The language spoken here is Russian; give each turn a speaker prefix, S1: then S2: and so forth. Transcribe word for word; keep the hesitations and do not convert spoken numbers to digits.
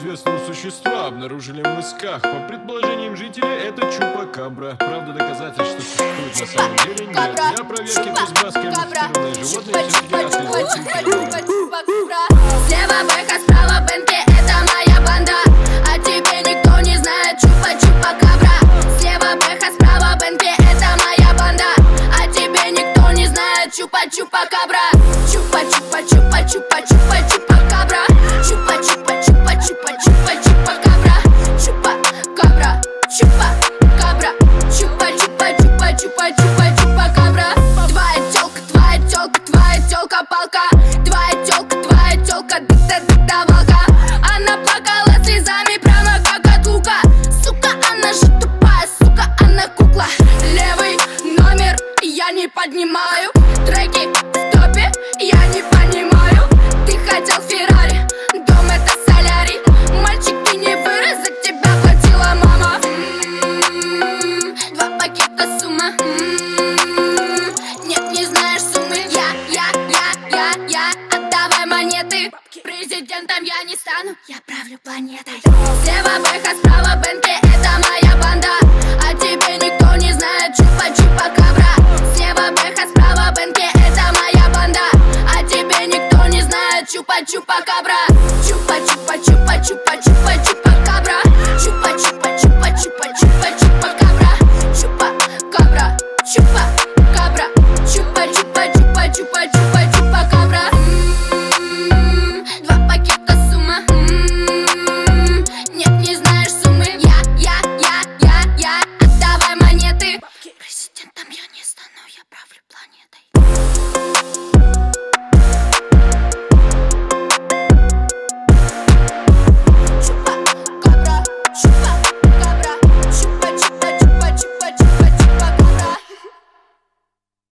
S1: неизвестного существа обнаружили в мысках. По предположениям жителей, это чупакабра. Правда, доказательств, что существует на самом деле, нет. Для проверки кузбасское модифицированное животное все-таки
S2: Слева Бэха, справа Бенки, это моя банда. А тебе никто не знает, чупа-чупа-кабра. Слева Бэха, справа Бенки, это моя банда. А тебе никто не знает, чупа-чупа-кабра. Чупа-чупа-чупа-чупа-чупа-чупа-кабра. Чупа-чупа-чупа-чупа-чупа-чупа-кабра. Чупа-кабра, чупа-кабра. Чупа-чупа-чупа-чупа-чупа-чупа-кабра. Твоя тёлка, твоя тёлка, твоя тёлка-палка. Твоя тёлка, твоя тёлка, да-да-да-давалка. Она плакала слезами прямо как от лука. Сука, она же тупая, сука, она кукла. Левый номер я не поднимаю. Треки в топе я не понимаю. Ты хотел Феррари, дом это солярий. Мальчик, ты не вырос, за тебя платила мама. М-м-м, два пакета сумма. М-м-м, нет, не знаешь суммы. Я, я, я, я, я, отдавай монеты. Президентом я не стану, я правлю планетой. Слева Бэха, справа Бенки, это моя банда. А тебе никто не знает, чупа-чупа-кабра. Слева Бэха, справа Бенки, это моя банда. А тебе никто не знает, чупа-чупа-кабра.